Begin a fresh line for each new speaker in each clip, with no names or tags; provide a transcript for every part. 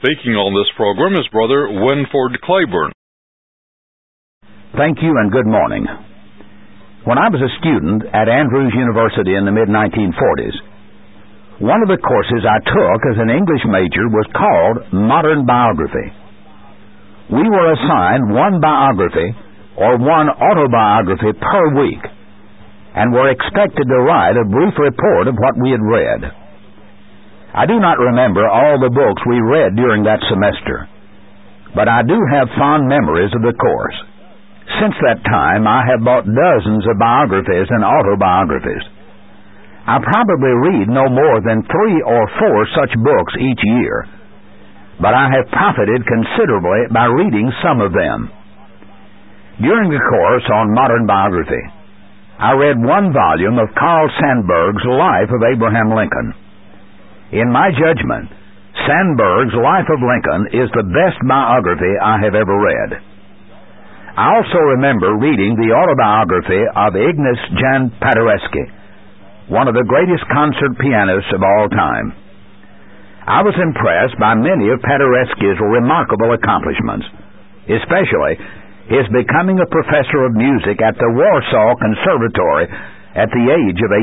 Speaking on this program is Brother Winford Claiborne.
Thank you and good morning. When I was a student at Andrews University in the mid-1940s, one of the courses I took as an English major was called Modern Biography. We were assigned one biography or one autobiography per week and were expected to write a brief report of what we had read. I do not remember all the books we read during that semester, but I do have fond memories of the course. Since that time, I have bought dozens of biographies and autobiographies. I probably read no more than 3 or 4 such books each year, but I have profited considerably by reading some of them. During the course on modern biography, I read one volume of Carl Sandburg's Life of Abraham Lincoln. In my judgment, Sandburg's Life of Lincoln is the best biography I have ever read. I also remember reading the autobiography of Ignaz Jan Paderewski, one of the greatest concert pianists of all time. I was impressed by many of Paderewski's remarkable accomplishments, especially his becoming a professor of music at the Warsaw Conservatory at the age of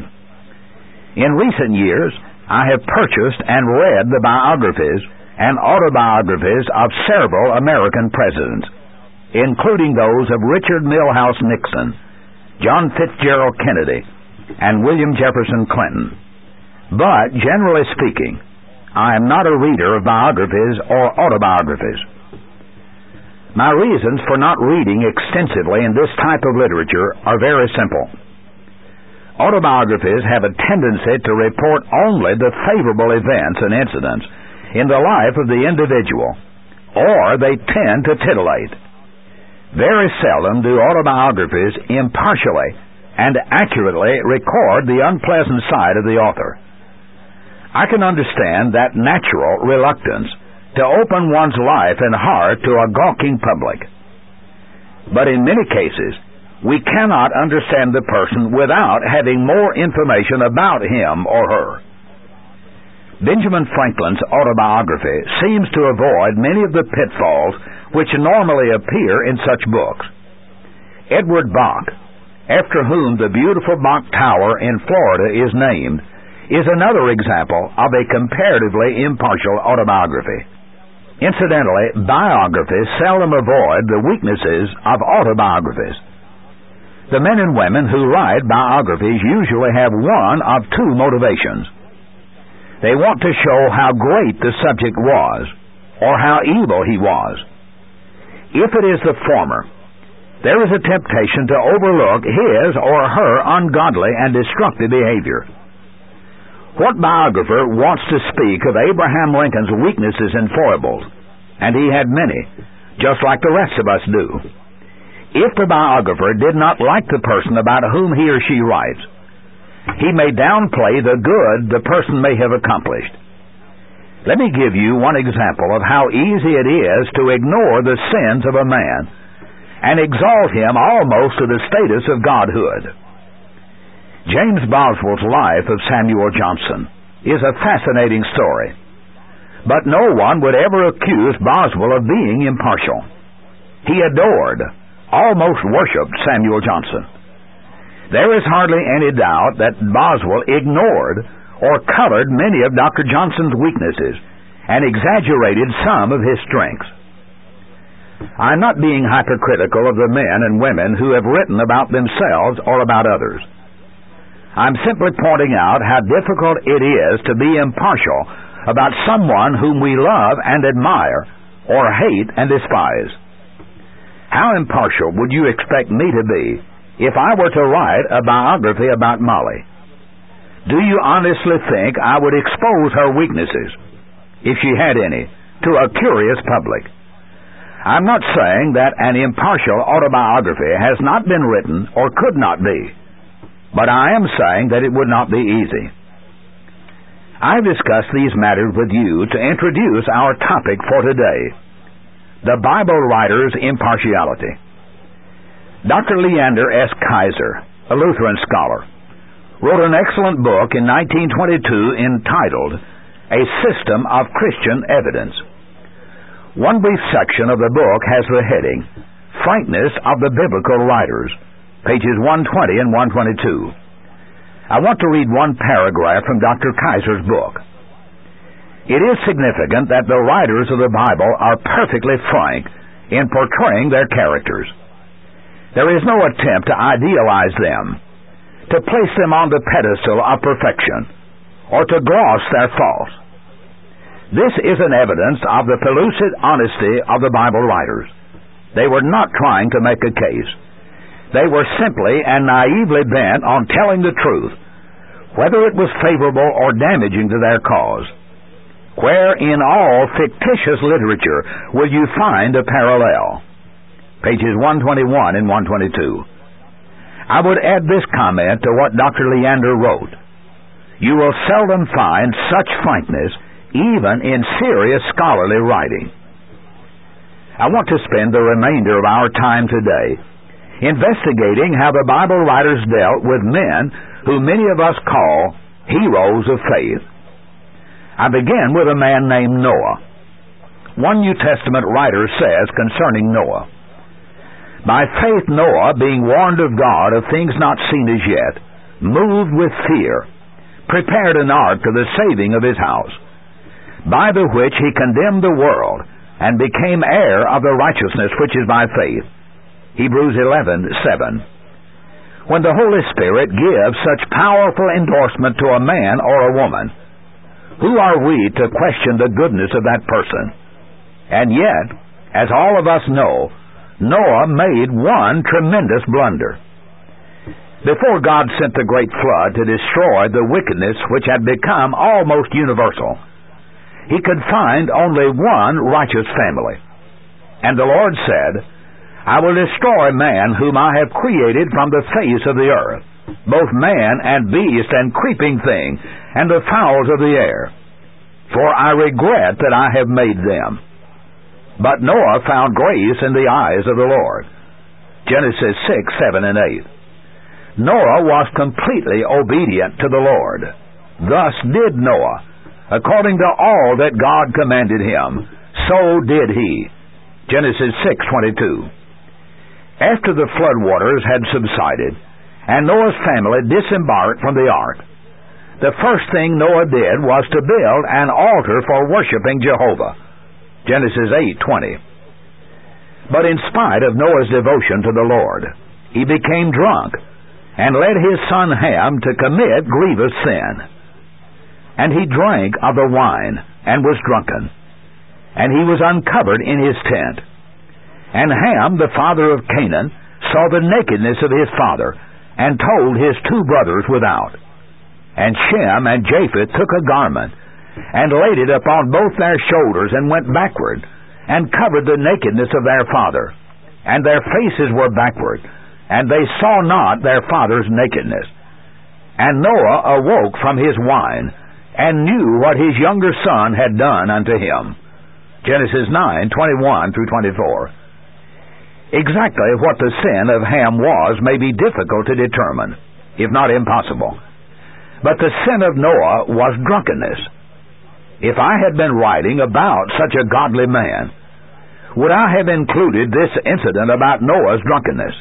18. In recent years, I have purchased and read the biographies and autobiographies of several American presidents, including those of Richard Milhous Nixon, John Fitzgerald Kennedy, and William Jefferson Clinton. But, generally speaking, I am not a reader of biographies or autobiographies. My reasons for not reading extensively in this type of literature are very simple. Autobiographies have a tendency to report only the favorable events and incidents in the life of the individual, or they tend to titillate. Very seldom do autobiographies impartially and accurately record the unpleasant side of the author. I can understand that natural reluctance to open one's life and heart to a gawking public. But in many cases, we cannot understand the person without having more information about him or her. Benjamin Franklin's autobiography seems to avoid many of the pitfalls which normally appear in such books. Edward Bok, after whom the beautiful Bok Tower in Florida is named, is another example of a comparatively impartial autobiography. Incidentally, biographies seldom avoid the weaknesses of autobiographies. The men and women who write biographies usually have one of 2 motivations. They want to show how great the subject was, or how evil he was. If it is the former, there is a temptation to overlook his or her ungodly and destructive behavior. What biographer wants to speak of Abraham Lincoln's weaknesses and foibles? And he had many, just like the rest of us do. If the biographer did not like the person about whom he or she writes, he may downplay the good the person may have accomplished. Let me give you one example of how easy it is to ignore the sins of a man and exalt him almost to the status of godhood. James Boswell's Life of Samuel Johnson is a fascinating story, but no one would ever accuse Boswell of being impartial. He adored, almost worshipped Samuel Johnson. There is hardly any doubt that Boswell ignored or colored many of Dr. Johnson's weaknesses and exaggerated some of his strengths. I'm not being hypercritical of the men and women who have written about themselves or about others. I'm simply pointing out how difficult it is to be impartial about someone whom we love and admire or hate and despise. How impartial would you expect me to be if I were to write a biography about Molly? Do you honestly think I would expose her weaknesses, if she had any, to a curious public? I'm not saying that an impartial autobiography has not been written or could not be, but I am saying that it would not be easy. I've discussed these matters with you to introduce our topic for today, the Bible writer's impartiality. Dr. Leander S. Kaiser, a Lutheran scholar, wrote an excellent book in 1922 entitled A System of Christian Evidence. One brief section of the book has the heading, Frankness of the Biblical Writers, pages 120 and 122. I want to read one paragraph from Dr. Kaiser's book. It is significant that the writers of the Bible are perfectly frank in portraying their characters. There is no attempt to idealize them, to place them on the pedestal of perfection, or to gloss their faults. This is an evidence of the pellucid honesty of the Bible writers. They were not trying to make a case. They were simply and naively bent on telling the truth, whether it was favorable or damaging to their cause. Where in all fictitious literature will you find a parallel? Pages 121 and 122. I would add this comment to what Dr. Leander wrote. You will seldom find such frankness even in serious scholarly writing. I want to spend the remainder of our time today investigating how the Bible writers dealt with men who many of us call heroes of faith. I begin with a man named Noah. One New Testament writer says concerning Noah, by faith Noah, being warned of God of things not seen as yet, moved with fear, prepared an ark to the saving of his house, by the which he condemned the world, and became heir of the righteousness which is by faith. Hebrews 11:7. When the Holy Spirit gives such powerful endorsement to a man or a woman, who are we to question the goodness of that person? And yet, as all of us know, Noah made one tremendous blunder. Before God sent the great flood to destroy the wickedness which had become almost universal, he could find only one righteous family. And the Lord said, I will destroy man whom I have created from the face of the earth, both man and beast and creeping thing, and the fowls of the air. For I regret that I have made them. But Noah found grace in the eyes of the Lord. Genesis 6:7 and 8. Noah was completely obedient to the Lord. Thus did Noah. According to all that God commanded him, so did he. Genesis 6:22. After the flood waters had subsided, and Noah's family disembarked from the ark, the first thing Noah did was to build an altar for worshiping Jehovah. Genesis 8:20. But in spite of Noah's devotion to the Lord, he became drunk, and led his son Ham to commit grievous sin. And he drank of the wine, and was drunken. And he was uncovered in his tent. And Ham, the father of Canaan, saw the nakedness of his father, and told his two brothers without. And Shem and Japheth took a garment, and laid it upon both their shoulders, and went backward, and covered the nakedness of their father. And their faces were backward, and they saw not their father's nakedness. And Noah awoke from his wine, and knew what his younger son had done unto him. Genesis 9:21 through 24. Exactly what the sin of Ham was may be difficult to determine, if not impossible. But the sin of Noah was drunkenness. If I had been writing about such a godly man, would I have included this incident about Noah's drunkenness?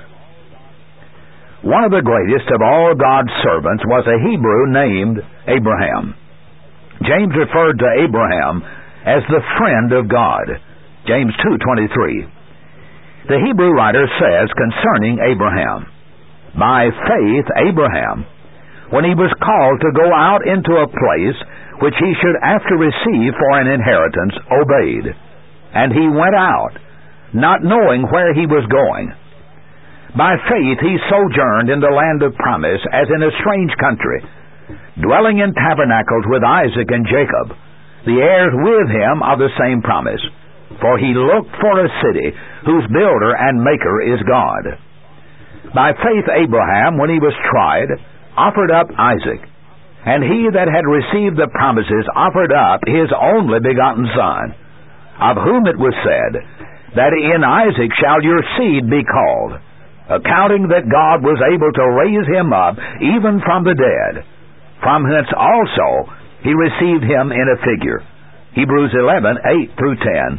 One of the greatest of all God's servants was a Hebrew named Abraham. James referred to Abraham as the friend of God. James 2:23. The Hebrew writer says concerning Abraham, by faith Abraham, when he was called to go out into a place which he should after receive for an inheritance, obeyed. And he went out, not knowing where he was going. By faith he sojourned in the land of promise as in a strange country, dwelling in tabernacles with Isaac and Jacob, the heirs with him of the same promise. For he looked for a city whose builder and maker is God. By faith Abraham, when he was tried, offered up Isaac, and he that had received the promises offered up his only begotten son, of whom it was said, that in Isaac shall your seed be called, accounting that God was able to raise him up even from the dead, from whence also he received him in a figure. Hebrews 11:8 through 10, 2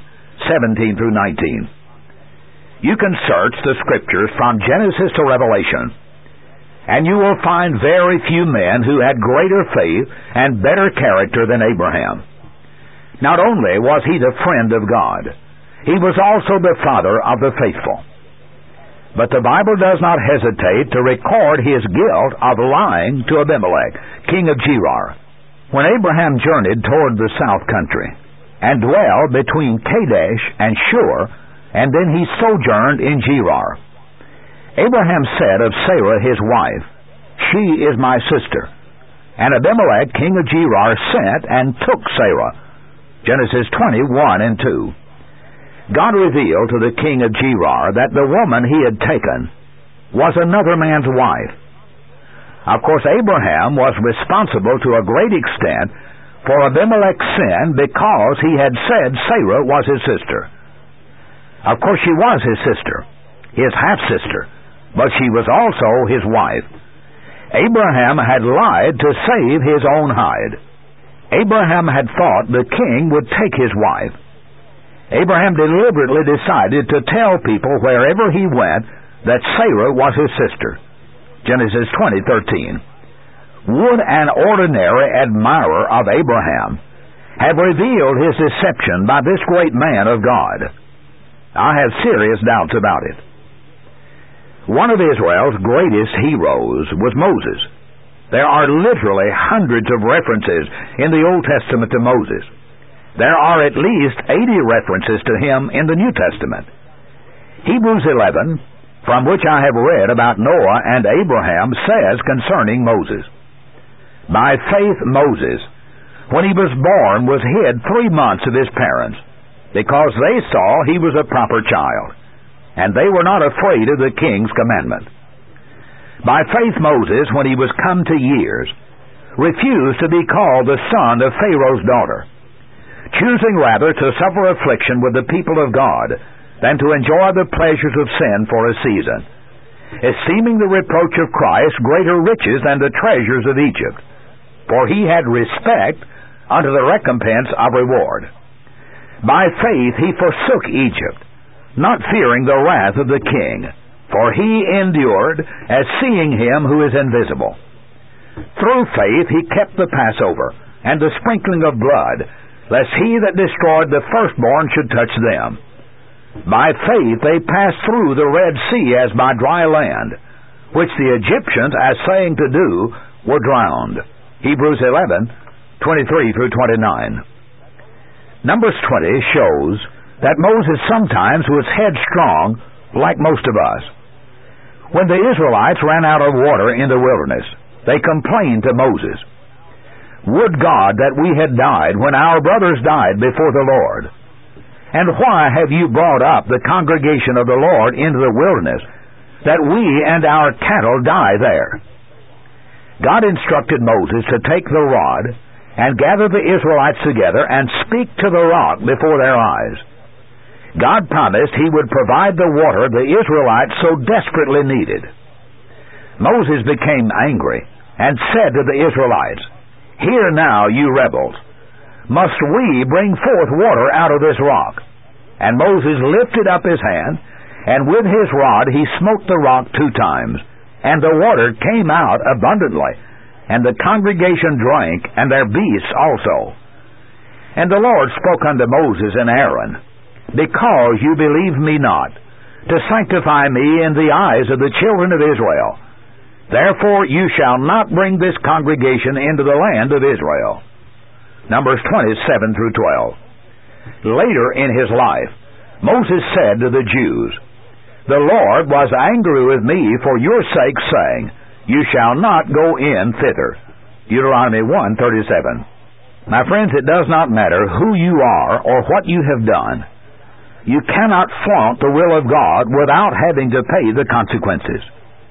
17 through 19. You can search the Scriptures from Genesis to Revelation, and you will find very few men who had greater faith and better character than Abraham. Not only was he the friend of God, he was also the father of the faithful. But the Bible does not hesitate to record his guilt of lying to Abimelech, king of Gerar, when Abraham journeyed toward the south country, and dwelled between Kadesh and Shur, and then he sojourned in Gerar. Abraham said of Sarah his wife, "She is my sister." And Abimelech king of Gerar sent and took Sarah. Genesis 20:1 and 2. God revealed to the king of Gerar that the woman he had taken was another man's wife. Of course, Abraham was responsible to a great extent for Abimelech's sin because he had said Sarah was his sister. Of course, she was his sister, his half-sister, but she was also his wife. Abraham had lied to save his own hide. Abraham had thought the king would take his wife. Abraham deliberately decided to tell people wherever he went that Sarah was his sister. Genesis 20:13. Would an ordinary admirer of Abraham have revealed his deception by this great man of God? I have serious doubts about it. One of Israel's greatest heroes was Moses. There are literally hundreds of references in the Old Testament to Moses. There are at least 80 references to him in the New Testament. Hebrews 11, from which I have read about Noah and Abraham, says concerning Moses, "By faith Moses, when he was born, was hid 3 months of his parents, because they saw he was a proper child, and they were not afraid of the king's commandment. By faith Moses, when he was come to years, refused to be called the son of Pharaoh's daughter, choosing rather to suffer affliction with the people of God than to enjoy the pleasures of sin for a season, esteeming the reproach of Christ greater riches than the treasures of Egypt, for he had respect unto the recompense of reward. By faith he forsook Egypt, not fearing the wrath of the king, for he endured as seeing him who is invisible. Through faith he kept the Passover and the sprinkling of blood, lest he that destroyed the firstborn should touch them. By faith they passed through the Red Sea as by dry land, which the Egyptians, as saying to do, were drowned." Hebrews 11:23 through 29. Numbers 20 shows that Moses sometimes was headstrong, like most of us. When the Israelites ran out of water in the wilderness, they complained to Moses, "Would God that we had died when our brothers died before the Lord. And why have you brought up the congregation of the Lord into the wilderness, that we and our cattle die there?" God instructed Moses to take the rod and gather the Israelites together and speak to the rock before their eyes. God promised he would provide the water the Israelites so desperately needed. Moses became angry and said to the Israelites, "Hear now, you rebels, must we bring forth water out of this rock?" And Moses lifted up his hand, and with his rod he smote the rock 2 times, and the water came out abundantly, and the congregation drank, and their beasts also. And the Lord spoke unto Moses and Aaron, "Because you believe me not, to sanctify me in the eyes of the children of Israel, therefore you shall not bring this congregation into the land of Israel." Numbers 27 through 12. Later in his life, Moses said to the Jews, "The Lord was angry with me for your sake, saying, You shall not go in thither." Deuteronomy 1:37. My friends, it does not matter who you are or what you have done. You cannot flaunt the will of God without having to pay the consequences.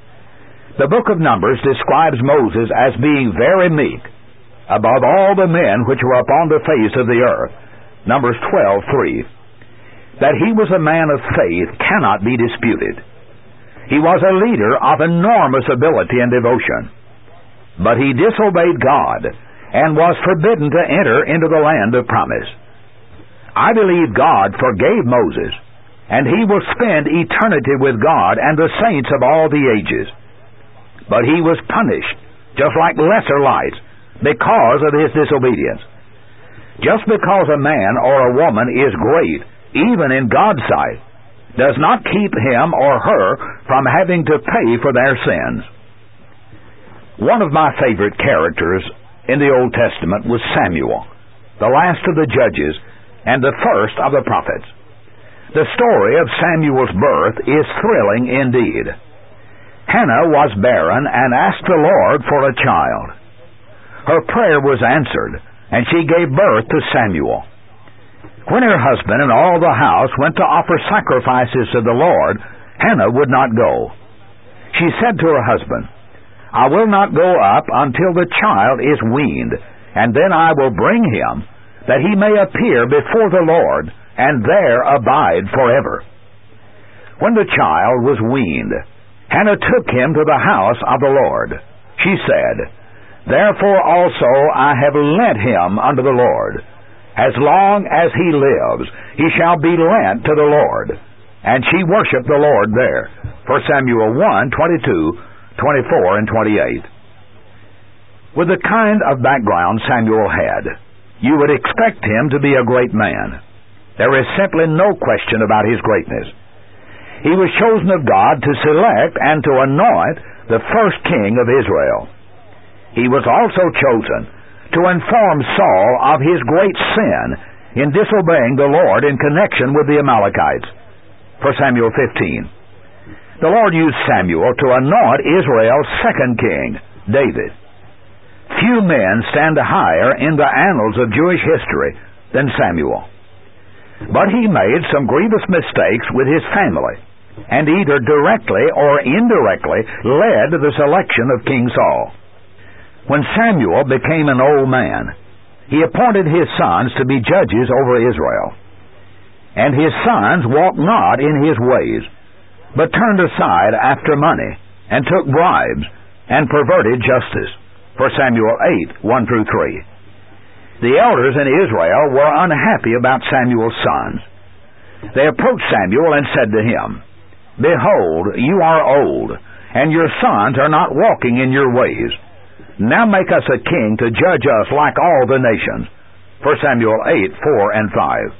The book of Numbers describes Moses as being very meek, above all the men which were upon the face of the earth. Numbers 12:3. That he was a man of faith cannot be disputed. He was a leader of enormous ability and devotion. But he disobeyed God and was forbidden to enter into the land of promise. I believe God forgave Moses, and he will spend eternity with God and the saints of all the ages. But he was punished, just like lesser lights, because of his disobedience. Just because a man or a woman is great, even in God's sight, does not keep him or her from having to pay for their sins. One of my favorite characters in the Old Testament was Samuel, the last of the judges and the first of the prophets. The story of Samuel's birth is thrilling indeed. Hannah was barren and asked the Lord for a child. Her prayer was answered, and she gave birth to Samuel. When her husband and all the house went to offer sacrifices to the Lord, Hannah would not go. She said to her husband, I will not go up until the child is weaned, and then I will bring him, that he may appear before the Lord, and there abide forever. When the child was weaned, Hannah took him to the house of the Lord. She said, Therefore also I have lent him unto the Lord. As long as he lives, he shall be lent to the Lord. And she worshipped the Lord there. 1 Samuel 1:22, 24, and 28. With the kind of background Samuel had, you would expect him to be a great man. There is simply no question about his greatness. He was chosen of God to select and to anoint the first king of Israel. He was also chosen to inform Saul of his great sin in disobeying the Lord in connection with the Amalekites. 1 Samuel 15. The Lord used Samuel to anoint Israel's second king, David. Few men stand higher in the annals of Jewish history than Samuel. But he made some grievous mistakes with his family, and either directly or indirectly led to the selection of King Saul. When Samuel became an old man, he appointed his sons to be judges over Israel. And his sons walked not in his ways, but turned aside after money, and took bribes, and perverted justice. 1 Samuel 8:1-3. The elders in Israel were unhappy about Samuel's sons. They approached Samuel and said to him, Behold, you are old, and your sons are not walking in your ways. Now make us a king to judge us like all the nations. 1 Samuel 8:4 and 5.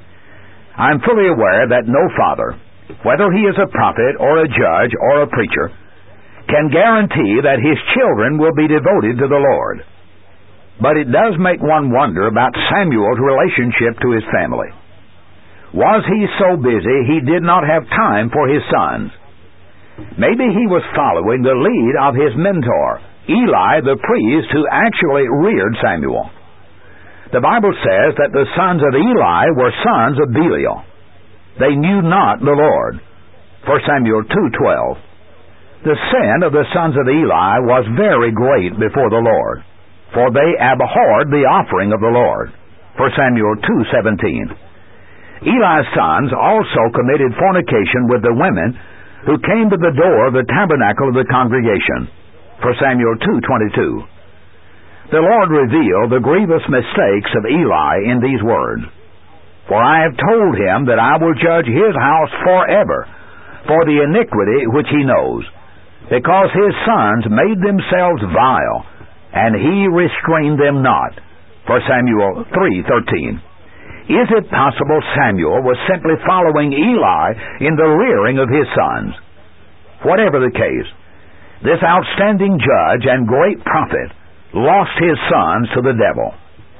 I am fully aware that no father, whether he is a prophet or a judge or a preacher, can guarantee that his children will be devoted to the Lord. But it does make one wonder about Samuel's relationship to his family. Was he so busy he did not have time for his sons? Maybe he was following the lead of his mentor, Eli the priest, who actually reared Samuel. The Bible says that the sons of Eli were sons of Belial. They knew not the Lord. 1 Samuel 2:12. The sin of the sons of Eli was very great before the Lord, for they abhorred the offering of the Lord. 1 Samuel 2:17. Eli's sons also committed fornication with the women who came to the door of the tabernacle of the congregation. 1 Samuel 2:22. The Lord revealed the grievous mistakes of Eli in these words, For I have told him that I will judge his house forever for the iniquity which he knows, because his sons made themselves vile, and he restrained them not. 1 Samuel 3:13. Is it possible Samuel was simply following Eli in the rearing of his sons? Whatever the case, this outstanding judge and great prophet lost his sons to the devil.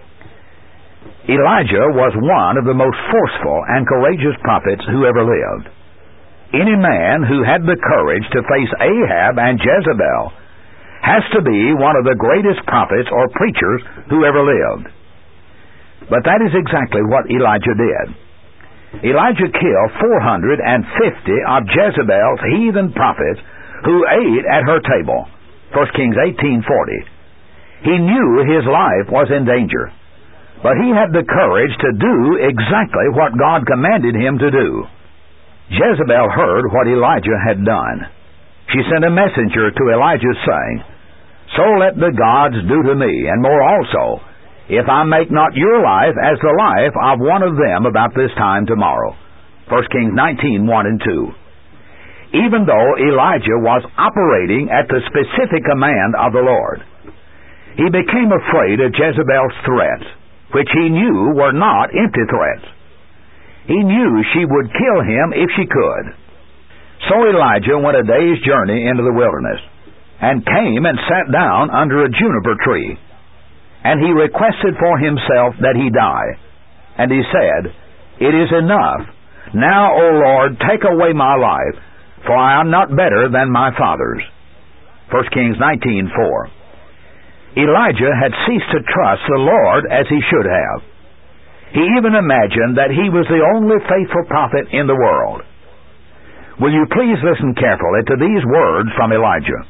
Elijah was one of the most forceful and courageous prophets who ever lived. Any man who had the courage to face Ahab and Jezebel has to be one of the greatest prophets or preachers who ever lived. But that is exactly what Elijah did. Elijah killed 450 of Jezebel's heathen prophets who ate at her table. 1 Kings 18:40. He knew his life was in danger, but he had the courage to do exactly what God commanded him to do. Jezebel heard what Elijah had done. She sent a messenger to Elijah saying, So let the gods do to me, and more also, if I make not your life as the life of one of them about this time tomorrow. 1 Kings 19, 1 and 2. Even though Elijah was operating at the specific command of the Lord, he became afraid of Jezebel's threats, which he knew were not empty threats. He knew she would kill him if she could. So Elijah went a day's journey into the wilderness, and came and sat down under a juniper tree. And he requested for himself that he die. And he said, It is enough. Now, O Lord, take away my life, for I am not better than my fathers. 1 Kings 19:4. Elijah had ceased to trust the Lord as he should have. He even imagined that he was the only faithful prophet in the world. Will you please listen carefully to these words from Elijah?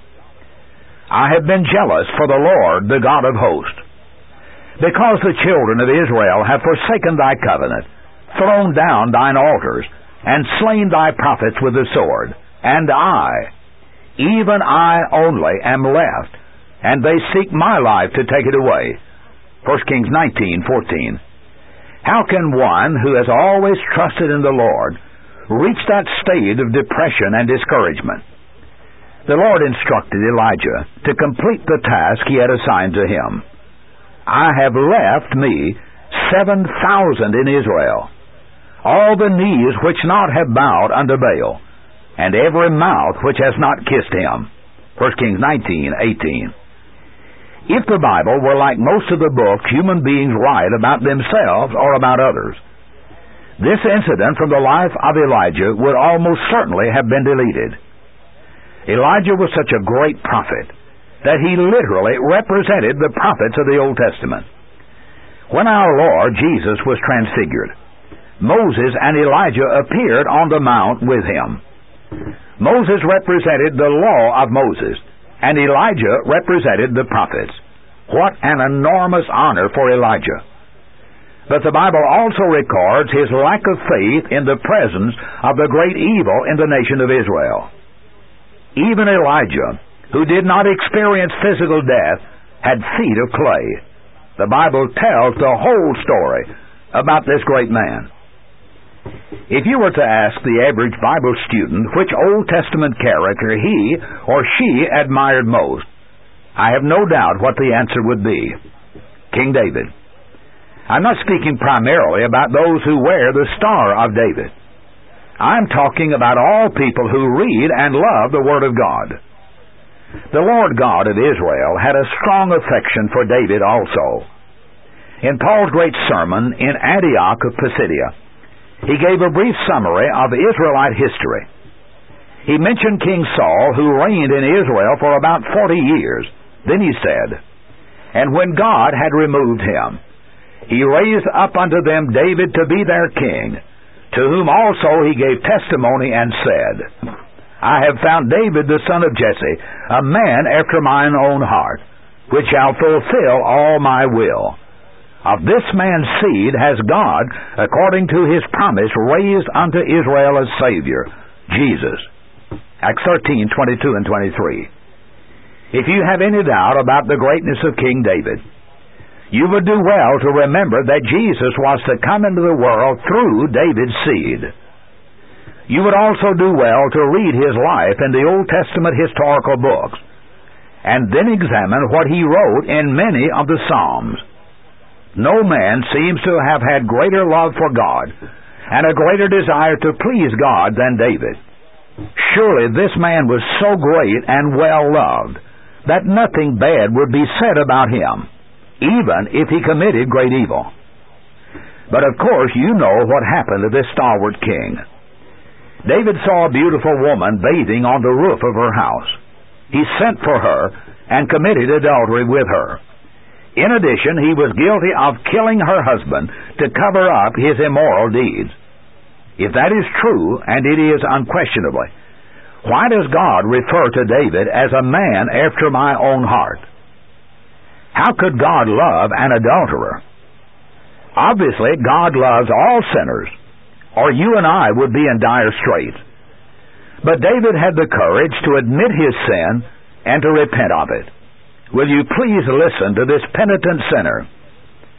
I have been jealous for the Lord, the God of hosts, because the children of Israel have forsaken thy covenant, thrown down thine altars, and slain thy prophets with the sword. And I, even I only, am left, and they seek my life to take it away. 1 Kings 19:14. How can one who has always trusted in the Lord reach that state of depression and discouragement? The Lord instructed Elijah to complete the task he had assigned to him. I have left me 7,000 in Israel, all the knees which not have bowed unto Baal, and every mouth which has not kissed him. 1 Kings 19:18. If the Bible were like most of the books human beings write about themselves or about others, this incident from the life of Elijah would almost certainly have been deleted. Elijah was such a great prophet that he literally represented the prophets of the Old Testament. When our Lord Jesus was transfigured, Moses and Elijah appeared on the mount with him. Moses represented the law of Moses, and Elijah represented the prophets. What an enormous honor for Elijah! But the Bible also records his lack of faith in the presence of the great evil in the nation of Israel. Even Elijah, who did not experience physical death, had feet of clay. The Bible tells the whole story about this great man. If you were to ask the average Bible student which Old Testament character he or she admired most, I have no doubt what the answer would be: King David. I'm not speaking primarily about those who wear the Star of David. I'm talking about all people who read and love the Word of God. The Lord God of Israel had a strong affection for David also. In Paul's great sermon in Antioch of Pisidia, he gave a brief summary of Israelite history. He mentioned King Saul, who reigned in Israel for about 40 years. Then he said, And when God had removed him, he raised up unto them David to be their king, to whom also he gave testimony and said, I have found David the son of Jesse, a man after mine own heart, which shall fulfill all my will. Of this man's seed has God, according to his promise, raised unto Israel a Savior, Jesus. Acts 13:22 and 23. If you have any doubt about the greatness of King David, you would do well to remember that Jesus was to come into the world through David's seed. You would also do well to read his life in the Old Testament historical books, and then examine what he wrote in many of the Psalms. No man seems to have had greater love for God and a greater desire to please God than David. Surely this man was so great and well loved that nothing bad would be said about him, even if he committed great evil. But of course you know what happened to this stalwart king. David saw a beautiful woman bathing on the roof of her house. He sent for her and committed adultery with her. In addition, he was guilty of killing her husband to cover up his immoral deeds. If that is true, and it is unquestionably, why does God refer to David as a man after my own heart? How could God love an adulterer? Obviously, God loves all sinners, or you and I would be in dire straits. But David had the courage to admit his sin and to repent of it. Will you please listen to this penitent sinner?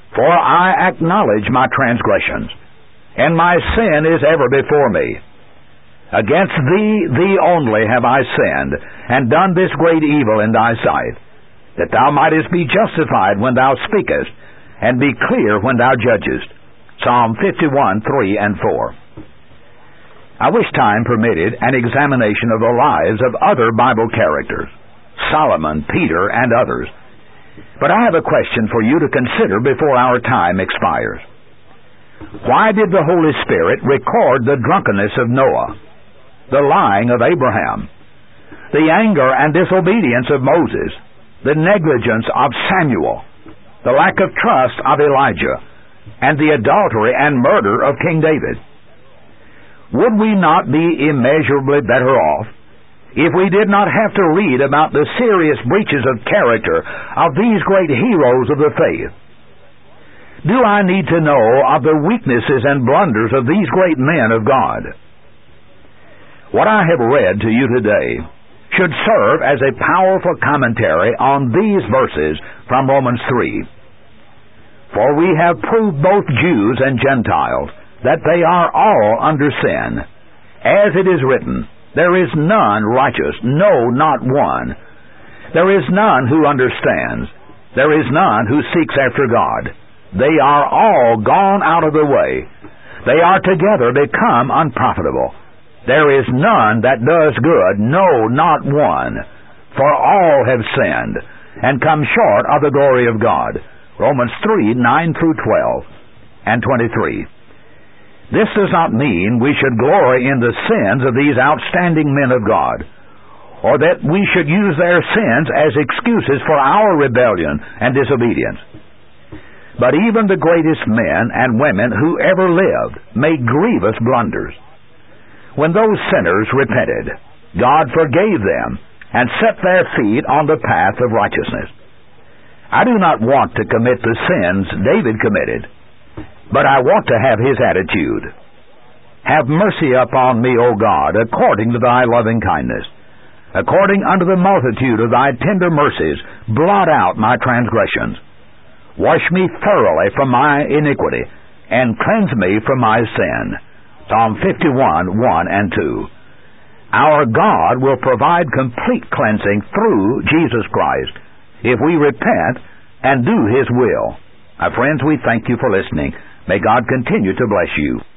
For I acknowledge my transgressions, and my sin is ever before me. Against thee, thee only have I sinned, and done this great evil in thy sight, that thou mightest be justified when thou speakest, and be clear when thou judgest. Psalm 51, 3 and 4. I wish time permitted an examination of the lives of other Bible characters, Solomon, Peter, and others. But I have a question for you to consider before our time expires. Why did the Holy Spirit record the drunkenness of Noah, the lying of Abraham, the anger and disobedience of Moses, the negligence of Samuel, the lack of trust of Elijah, and the adultery and murder of King David? Would we not be immeasurably better off if we did not have to read about the serious breaches of character of these great heroes of the faith? Do I need to know of the weaknesses and blunders of these great men of God? What I have read to you today should serve as a powerful commentary on these verses from Romans 3. For we have proved both Jews and Gentiles that they are all under sin. As it is written, there is none righteous, no, not one. There is none who understands. There is none who seeks after God. They are all gone out of the way. They are together become unprofitable. There is none that does good, no, not one. For all have sinned, and come short of the glory of God. Romans 3, 9 through 12, and 23. This does not mean we should glory in the sins of these outstanding men of God, or that we should use their sins as excuses for our rebellion and disobedience. But even the greatest men and women who ever lived made grievous blunders. When those sinners repented, God forgave them and set their feet on the path of righteousness. I do not want to commit the sins David committed, but I want to have his attitude. Have mercy upon me, O God, according to thy loving kindness. According unto the multitude of thy tender mercies, blot out my transgressions. Wash me thoroughly from my iniquity, and cleanse me from my sin. Psalm 51, 1 and 2. Our God will provide complete cleansing through Jesus Christ if we repent and do his will. My friends, we thank you for listening. May God continue to bless you.